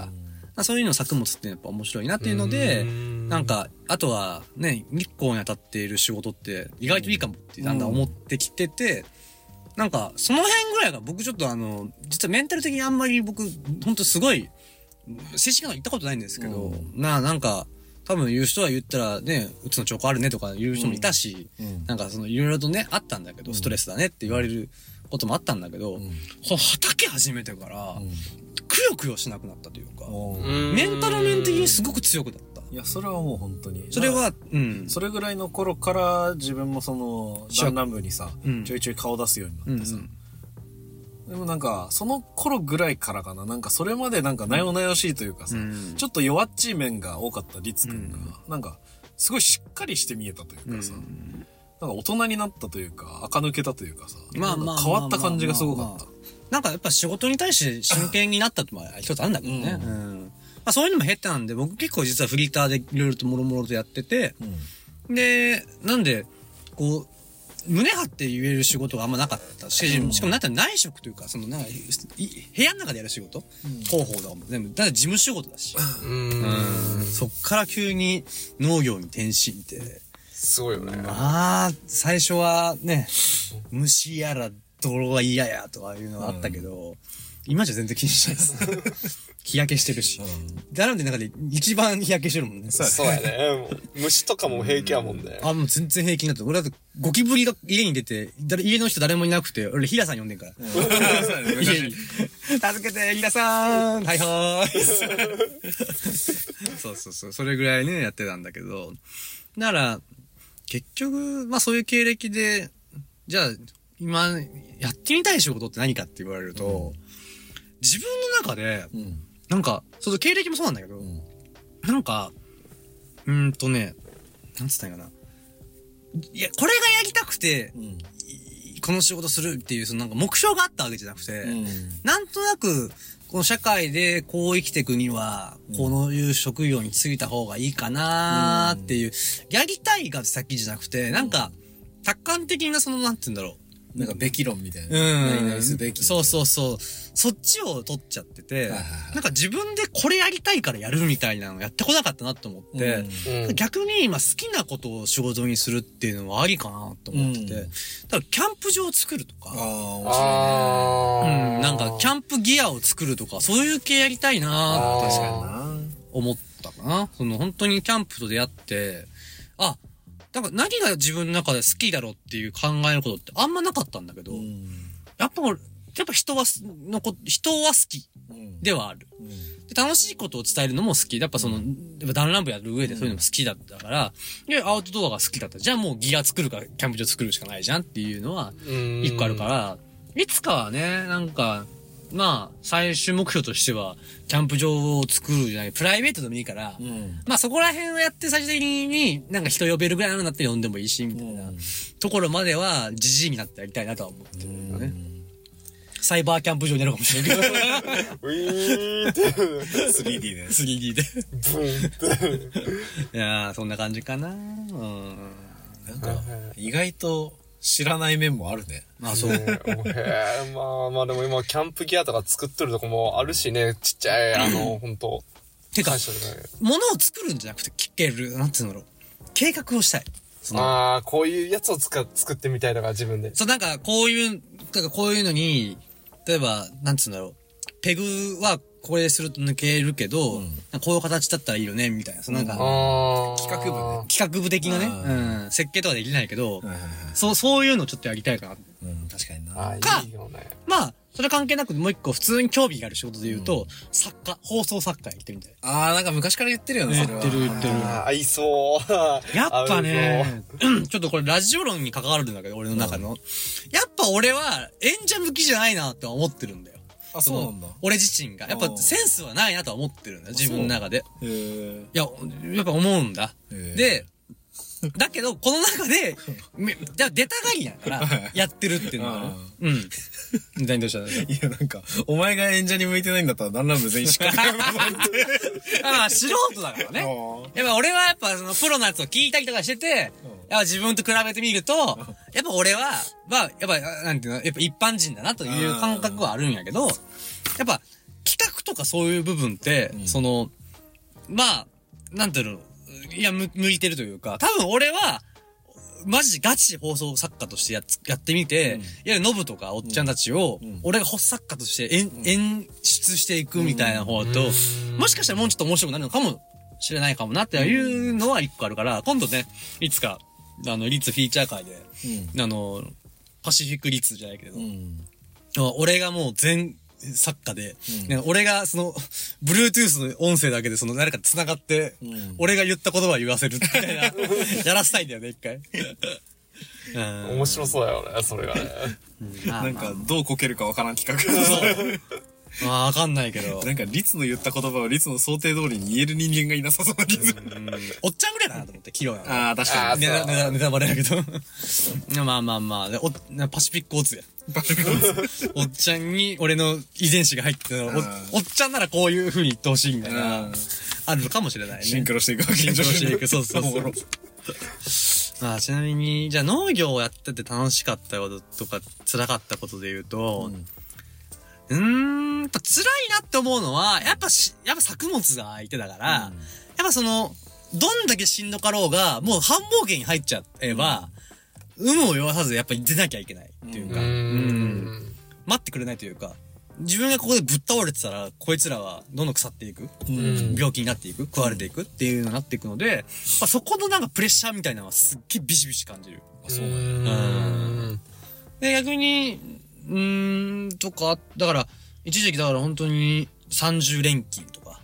そういうの作物ってやっぱ面白いなっていうので、なんか、あとはね、日光に当たっている仕事って意外といいかもってだんだん思ってきてて、なんか、その辺ぐらいが僕ちょっと実はメンタル的にあんまり僕、ほんとすごい、正式なの行ったことないんですけど、なんか、多分言う人は言ったらね、うつの兆候あるねとか言う人もいたし、なんかいろいろとね、あったんだけど、ストレスだねって言われることもあったんだけど、畑始めてから、くよくよしなくなったというか、メンタル面的にすごく強くなった。 いや、それはもう本当に。 それは、 それぐらいの頃から自分も弾丸部にさ、ちょいちょい顔出すようになってさ。でもなんか、その頃ぐらいからかな、なんかそれまでなんかなよなよしいというかさ、ちょっと弱っちい面が多かったリツくんが、なんか、すごいしっかりして見えたというかさ、なんか大人になったというか、垢抜けたというかさ、変わった感じがすごかった。 なんかやっぱ仕事に対して真剣になったってのは一つあるんだけどね。まあそういうのも減ったんで、僕結構実はフリーターでいろいろともろもろとやってて、で、なんで、こう、胸張って言える仕事があんまなかったし、しかもなんて内職というか、部屋の中でやる仕事、広報とかも全部、だって事務仕事だし。そっから急に農業に転身って、 すごいよね。 まあ、最初はね、虫やら泥が嫌やとかいうのがあったけど、今じゃ全然気にしないです。日焼けしてるし。なので中で一番日焼けしてるもんね。 そうやね。虫とかも平気やもんね。 もう全然平気になって。俺だってゴキブリが家に出て、家の人誰もいなくて、俺ヒラさん呼んでんから。家に。助けて、ヒラさんはいはーい。そう。それぐらいね、やってたんだけど。 だから、結局、まあそういう経歴で、じゃあ、今、やってみたい仕事って何かって言われると、自分の中で、なんか、その経歴もそうなんだけど、なんか、なんつったんやかな。いや、これがやりたくて、この仕事するっていう、そのなんか目標があったわけじゃなくて、なんとなく、この社会でこう生きていくには、こういう職業に就いた方がいいかなーっていう、やりたいが先じゃなくて、なんか、客観的なその、なんて言うんだろう。 なんかべき論みたいな。 何 々すべき。 そう。そっちを取っちゃってて、なんか自分でこれやりたいからやるみたいなのやってこなかったなと思って、逆に今好きなことを仕事にするっていうのはありかなと思ってて、だからキャンプ場を作るとか、なんかキャンプギアを作るとか、そういう系やりたいなって思ったかな。その本当にキャンプと出会って、だから何が自分の中で好きだろうっていう考えることってあんまなかったんだけど、やっぱ人は好きではある。で楽しいことを伝えるのも好き。やっぱその、やっぱダンラン部やる上でそういうのも好きだったから、で、アウトドアが好きだった。じゃあもうギア作るか、キャンプ場作るしかないじゃんっていうのは、一個あるから、いつかはね、なんか、まあ、最終目標としては、キャンプ場を作るじゃない、プライベートでもいいから、まあそこら辺をやって最終的になんか人呼べるぐらいのになって呼んでもいいし、みたいなところまでは、じじいになってやりたいなとは思ってるよね。サイバーキャンプ場になるかもしれないけど。 ウィーンって。 3D で。 3D で。 ブーンって。 いやー、そんな感じかな。 なんか、意外と知らない面もあるね。 まあそう。 まあでも今キャンプギアとか作っとるとこもあるしね、ちっちゃい、ほんと。 てか、物を作るんじゃなくて聞ける、なんていうんだろう。計画をしたい。 こういうやつを作ってみたいとか自分で。 そう、なんかこういうのに、例えば、なんつうんだろう。ペグはこれすると抜けるけど、こういう形だったらいいよね、みたいな。なんか、 企画部ね。 企画部的なね、設計とかできないけど、そういうのちょっとやりたいかな。 確かにな。 いいよね。 まあ、それ関係なくもう一個普通に興味がある仕事で言うと、放送作家やってみたい。 なんか昔から言ってるよね、 それは。言ってる。 合いそう。 やっぱね、ちょっとこれラジオ論に関わるんだけど、俺の中の。やっぱ俺は演者向きじゃないなって思ってるんだよ。 そうなんだ。 俺自身が。やっぱセンスはないなとは思ってるんだよ、自分の中で。いや、やっぱ思うんだ。で、だけど、この中で、出たがりやから、やってるっていうのは、何どうしたの？ いや、なんか、お前が演者に向いてないんだったら、ダンラン部全員しかないなと思って。 まあ、素人だからね。やっぱ俺はやっぱそのプロのやつを聞いたりとかしてて、やっぱ自分と比べてみると、やっぱ俺は、まあ、やっぱ、なんていうの、やっぱ一般人だなという感覚はあるんやけど、やっぱ、企画とかそういう部分って、その、まあ、なんていうの、いや、向いてるというか、多分俺は、マジガチ放送作家としてやってみて、いわゆるノブとかおっちゃんたちを、俺が発作家として演出していくみたいな方と、もしかしたらもうちょっと面白くなるのかもしれないかもなっていうのは一個あるから、今度ね、いつか、リッツフィーチャー会で、パシフィックリッツじゃないけど、俺がもう全作家で、俺がその、Bluetooth の音声だけでその誰か繋がって、俺が言った言葉を言わせるみたいな、やらせたいんだよね、一回。 面白そうだよね、それがね。 なんか、どうこけるかわからん企画。そうまあ、わかんないけど。 なんか、リツの言った言葉をリツの想定通りに言える人間がいなさそうな気がする。 おっちゃんぐらいだなと思って、キロや。 確かに。 ネタバレやけど。まあ。パシフィックオツや。おっちゃんに俺の遺伝子が入ってたおっちゃんならこういう風に言ってほしいみたいな、あるかもしれないね。 シンクロしていくわけ。 シンクロしていく、そう。まあ、ちなみに、じゃあ農業をやってて楽しかったこととか、辛かったことで言うと、やっぱ辛いなって思うのは、やっぱ作物が相手だから、やっぱその、どんだけしんどかろうが、もう繁忙期に入っちゃえば、有無を言わさずやっぱり出なきゃいけないっていうか、待ってくれないというか、自分がここでぶっ倒れてたら、こいつらはどんどん腐っていく、病気になっていく、食われていくっていうのになっていくので、そこのなんかプレッシャーみたいなのはすっげえビシビシ感じる。 そうなんだ。 で、逆に、とか、だから、一時期だから本当に30連勤とか、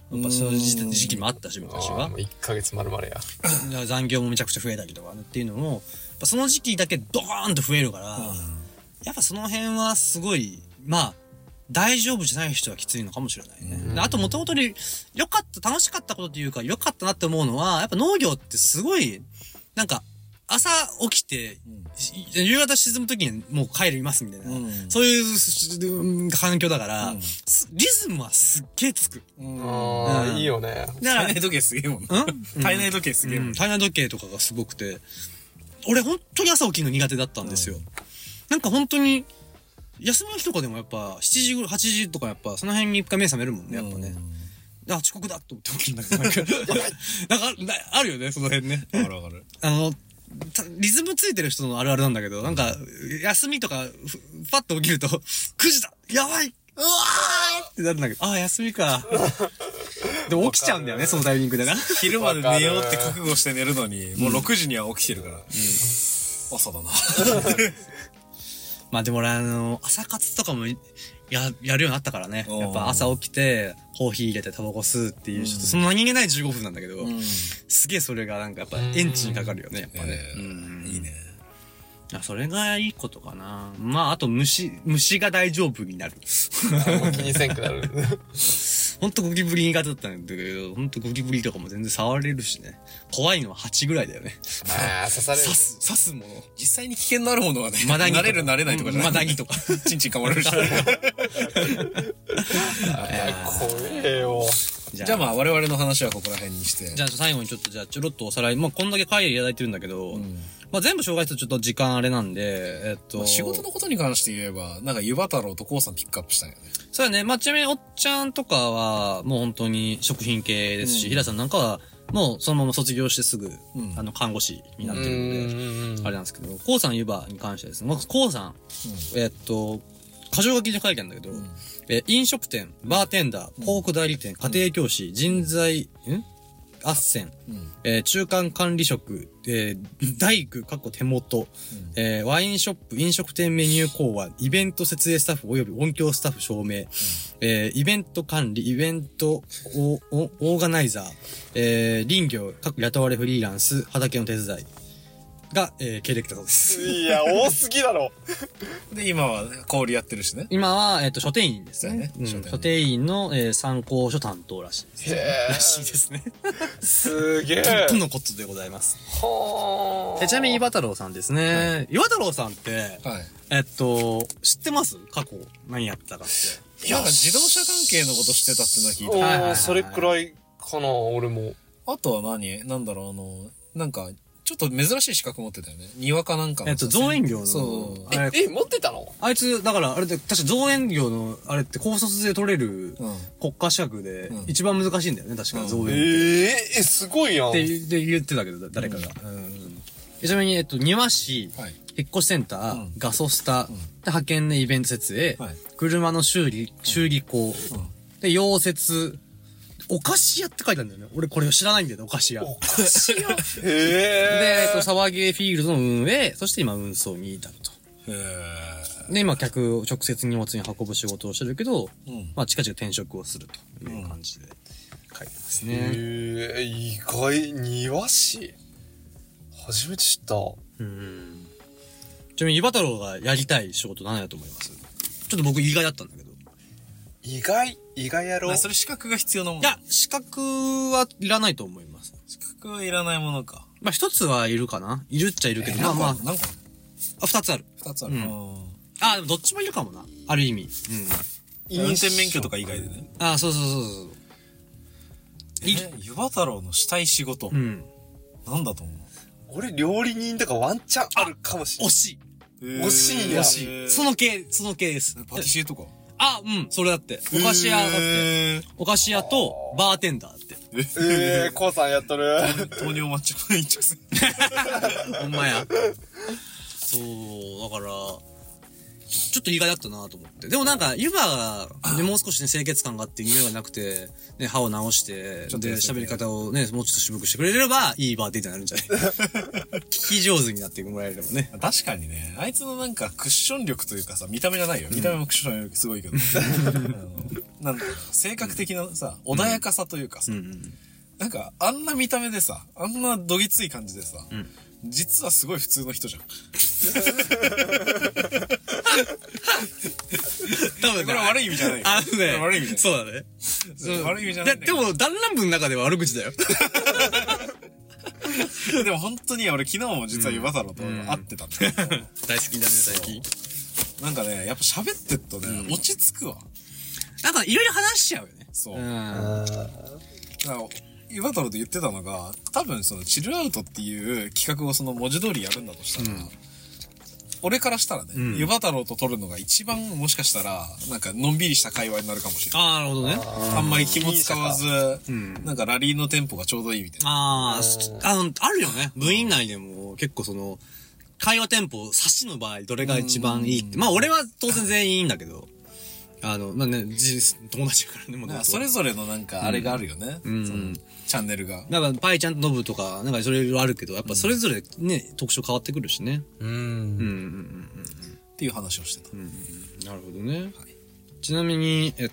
やっぱそういう時期もあったし、昔は。 1ヶ月丸々や。 残業もめちゃくちゃ増えたりとかっていうのも、やっぱその時期だけドーンと増えるから、やっぱその辺はすごい、まあ、大丈夫じゃない人はきついのかもしれないね。あと元々に良かった、楽しかったことっていうか良かったなって思うのは、やっぱ農業ってすごい、なんか、朝起きて、夕方沈む時にもう帰りますみたいな、そういう環境だから、リズムはすっげえつく。 いいよね。 体内時計すげえもん。体内時計すげえもん。 体内時計とかがすごくて、俺本当に朝起きるの苦手だったんですよ。なんか本当に、休みの日とかでもやっぱ7時ぐらい、8時とかやっぱその辺に一回目覚めるもんね、やっぱね。あ、遅刻だと思って起きるんだけど、なんか、あるよね、その辺ね。 わかるわかる。 リズムついてる人のあるあるなんだけど、なんか、休みとか、パッと起きると、9時だやばいうわーってなるんだけど、ああ、休みか。でも起きちゃうんだよね、そのタイミングでな。 昼まで寝ようって覚悟して寝るのに、もう6時には起きてるから。朝だな。 まあでも俺朝活とかもやるようになったからね。やっぱ朝起きて、コーヒー入れてタバコ吸うっていう、ちょっとその何気ない15分なんだけど、すげえそれがなんかやっぱエンジンかかるよね、やっぱね。 いいね。 それがいいことかな。まああと虫が大丈夫になる。 もう気にせんくなる。 ほんとゴキブリ苦手だったんだけど、ほんとゴキブリとかも全然触れるしね。怖いのは蜂ぐらいだよね。 ああ、刺される。 刺すもの。 実際に危険のあるものはね、 マダニとか慣れる慣れないとかじゃない。 マダニとか。 チンチン噛まれるし。 怖えよ。 じゃあまあ我々の話はここら辺にして。 じゃあ最後にちょっとちょろっとおさらい。まあこんだけ回いただいてるんだけど、まあ全部紹介するとちょっと時間あれなんで、 仕事のことに関して言えば、なんかゆば太郎とこうさんピックアップしたんよね。 そうだね。まあちなみにおっちゃんとかはもう本当に食品系ですし、平さんなんかはもうそのまま卒業してすぐ、看護師になってるので、あれなんですけど、こうさんゆばに関してはですね、まずこうさん、箇条書きで書いてあるんだけど、飲食店、バーテンダー、広告代理店、家庭教師、人材、斡旋、中間管理職、大工、手元、ワインショップ、飲食店メニュー考案、イベント設営スタッフ及び音響スタッフ証明、イベント管理、イベントオーガナイザー、林業、雇われフリーランス、畑の手伝いが、経歴だそうです。 いや、多すぎだろ。 で、今は氷やってるしね。 今は、書店員ですね。書店員の、参考書担当らしいです。らしいですね。 すげえ。 とのことでございます。 はちなみに岩太郎さんですね。岩太郎さんって、知ってます過去何やったかって。 なんか自動車関係のこと知ってたってのは聞いた。 それくらいかな、俺も。 あとはなんだろう、なんか、ちょっと珍しい資格持ってたよね。庭かなんかの。 造園業の。 そう。 持ってたの？ あいつ、だから、あれで、確か造園業の、あれって高卒で取れる国家資格で、一番難しいんだよね、確か、造園。 すごいやん。 って言ってたけど、誰かが。ちなみに、庭師、引っ越しセンター、ガソスタ、派遣でイベント設営、車の修理工、で、溶接、お菓子屋って書いてあるんだよね。俺これ知らないんだよね、お菓子屋。 お菓子屋で、沢ゲーフィールドの運営、そして今運送に至ると。で、今客を直接荷物に運ぶ仕事をしてるけど、まあ近々転職をするという感じで書いてますね。 意外、庭師初めて知った。 ちなみに岩太郎がやりたい仕事何だと思います？ちょっと僕意外だったんだけど。 意外やろ。 それ資格が必要なもの？ いや、資格はいらないと思います。 資格はいらないものか。 まあ一つはいるかな。いるっちゃいるけど、まあまあ。 何個？ 二つある。 二つある。 でもどっちもいるかもな。ある意味。 運転免許とか以外でね。 そう。 ゆば太郎のしたい仕事。なんだと思う？ 俺料理人とかワンチャンあるかもしれない。惜しいや。 その系です。 パティシエとか？ それだって。お菓子屋だって。お菓子屋とバーテンダーって。 コウさんやっとる。 糖尿抹茶の一直線。 ほんまや。そう、だから、ちちょっと意外だったなと思って。でもなんか、湯葉が、ね、もう少しね、清潔感があって匂いがなくて、ね、歯を直して、で、喋り方をね、もうちょっと渋くしてくれれば、いいバーテンダーになるんじゃない聞き上手になってもらえればね。 確かにね、あいつのなんかクッション力というかさ、見た目じゃないよ。見た目もクッション力すごいけど。なんだろう、性格的なさ、穏やかさというかさ、なんか、あんな見た目でさ、あんなどぎつい感じでさ、実はすごい普通の人じゃん。 多分ね。 これ悪い意味じゃないよ。 ね。 悪い意味じゃない。 そうだね。 悪い意味じゃない。 でも、弾丸部の中では悪口だよ。 でも本当に俺昨日も実は湯葉太郎と会ってたんだけど。 大好きだね、最近。 なんかね、やっぱ喋ってっとね、落ち着くわ。 なんかいろいろ話しちゃうよね。 そう。湯葉太郎と言ってたのが、多分そのチルアウトっていう企画をその文字通りやるんだとしたら、俺からしたらね、湯葉太郎と撮るのが一番もしかしたら、なんかのんびりした会話になるかもしれない。 ああ、なるほどね。 あんまり気も使わず、なんかラリーのテンポがちょうどいいみたいな。 あるよね。部員内でも結構その、会話テンポ、指しの場合どれが一番いいって。まあ俺は当然全員いいんだけど、まあね、友達だからね、もうそれぞれのなんかあれがあるよね。チャンネルが。 なんか、パイちゃんとノブとか、なんかそれいろいろあるけど、やっぱそれぞれね、特徴変わってくるしね。 っていう話をしてた。 なるほどね。ちなみに、ちな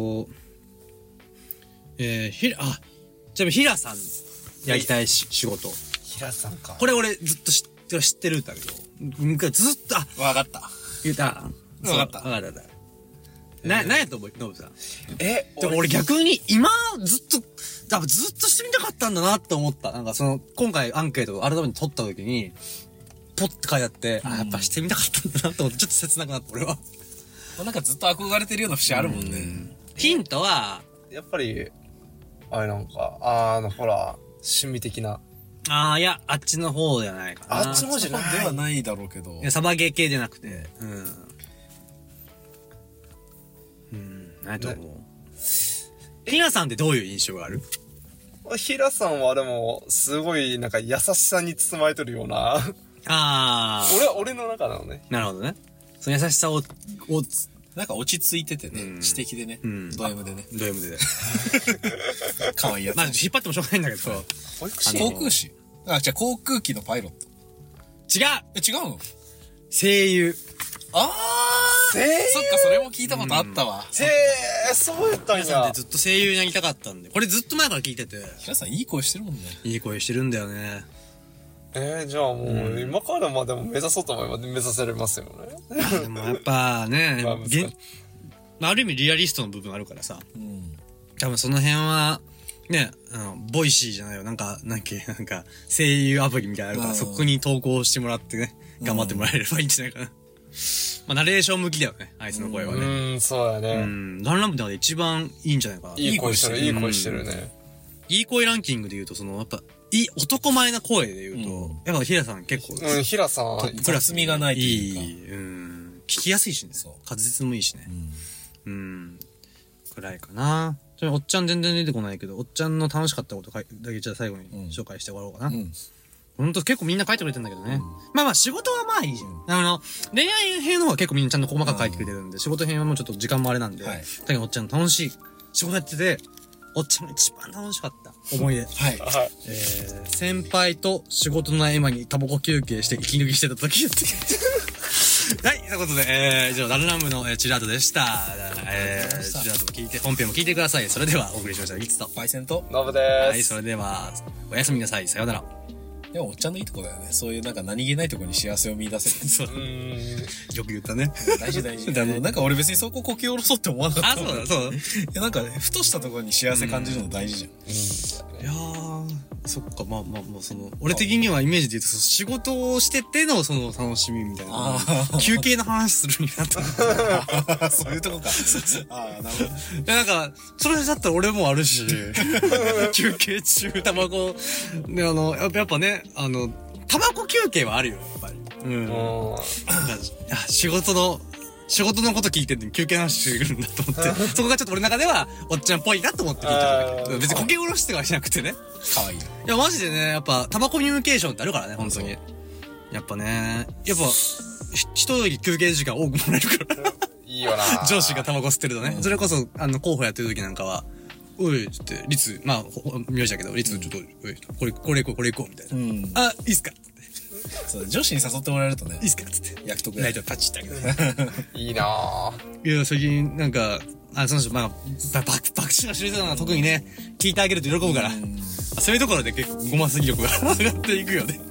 みにヒラさんやりたい仕事。 ヒラさんか。 これ俺ずっと知ってるんだけど、ずっと、 わかった。 言った。 わかった。 何やと思うノブさん。 でも俺逆に今ずっとしてみたかったんだなって思った。なんか今回アンケートを改めて取った時に、ポッて書いてあって、やっぱしてみたかったんだなと思って、ちょっと切なくなった俺は。 なんかずっと憧れてるような節あるもんね。 ヒントは、 やっぱり、あれなんか、ほら、趣味的な。 いや、あっちの方じゃないかな。 あっちの方じゃない。 ではないだろうけど。 いや、サバゲー系じゃなくて、何と思う？ヒラさんってどういう印象がある？ ヒラさんはでも、すごい、なんか優しさに包まれてるような。俺の中なのね。 なるほどね。その優しさを、 なんか落ち着いててね、知的でね、ド M でね。 ド M で。 かわいいやつ。 まあ、引っ張ってもしょうがないんだけど。 航空士。じゃあ航空機のパイロット。 違うの？ 声優。 そっか、それも聞いたことあったわ。 そうやったんや。 ヒラさんってずっと声優になりたかったんで、これずっと前から聞いてて。 ヒラさんいい声してるもんね。 いい声してるんだよね。 じゃあもう、今からまでも目指そうと思えば目指せれますよね。 でもやっぱね、ある意味リアリストの部分あるからさ。多分その辺は、ね、ボイシーじゃないよ。なんか声優アプリみたいなのあるから、そこに投稿してもらってね、頑張ってもらえればいいんじゃないかな。まあ、ナレーション向きだよね、あいつの声はね。 そうやね。 ランラムで一番いいんじゃないかな。 いい声してるね。 いい声ランキングで言うと、やっぱ、男前な声で言うと、やっぱヒラさん結構。 ヒラさん。 雑味がないというか。 聞きやすいしね。滑舌もいいしね。くらいかな。おっちゃん全然出てこないけど、おっちゃんの楽しかったことだけじゃあ最後に紹介して終わろうかな。ほんと結構みんな書いてくれてんだけどね。まあ仕事はまあいいじゃん。恋愛編の方は結構みんなちゃんと細かく書いてくれてるんで、仕事編はもうちょっと時間もあれなんで、だけどおっちゃん楽しい仕事やってて、おっちゃんが一番楽しかった思い出。先輩と仕事の合間にタバコ休憩して息抜きしてた時って。はい、ということで、以上、ラルラムのチルアウトでした。チルアウトも聞いて、本編も聞いてください。それではお送りしました。リツと。 パイセンと。 ノブです。 はい、それでは、おやすみなさい。さようなら。 でもおっちゃんのいいとこだよね。そういうなんか何気ないところに幸せを見出せる。 そう。よく言ったね。 大事。なんか俺別にそここき下ろそうって思わなかった。 そうだ。 いやなんかふとしたところに幸せ感じるの大事じゃん。 いやそっか、まあ、俺的にはイメージで言うと、仕事をしててのその楽しみみたいな。休憩の話するになった。 そういうとこか。なるほど。 なんか、それだったら俺もあるし、休憩中、タバコ、ね、やっぱね、タバコ休憩はあるよ、やっぱり。仕事のこと聞いてるのに休憩の話してくるんだと思って、そこがちょっと俺の中では、おっちゃんっぽいなと思って聞いたんだけど、別にこけおろしてはしなくてね。 かわいい。いや、マジでね、やっぱ、タバココミュニケーションってあるからね、本当に。やっぱね、 一人休憩時間多くもらえるから。 いいよな。 上司がタバコ吸ってるとね。それこそ、候補やってる時なんかは、おい、つって、律、まあ、名字だけど、律、ちょっと、おい、これ行こう、みたいな。あ、いいっすかそう、女子に誘ってもらえるとね。 いいっすかつって。 役得ないとパチってあげる。 いいないや、最近、なんか、その人、まあ、爆死が知れてたのは特にね、聞いてあげると喜ぶから。そういうところで結構、ごますぎ力が上がっていくよね。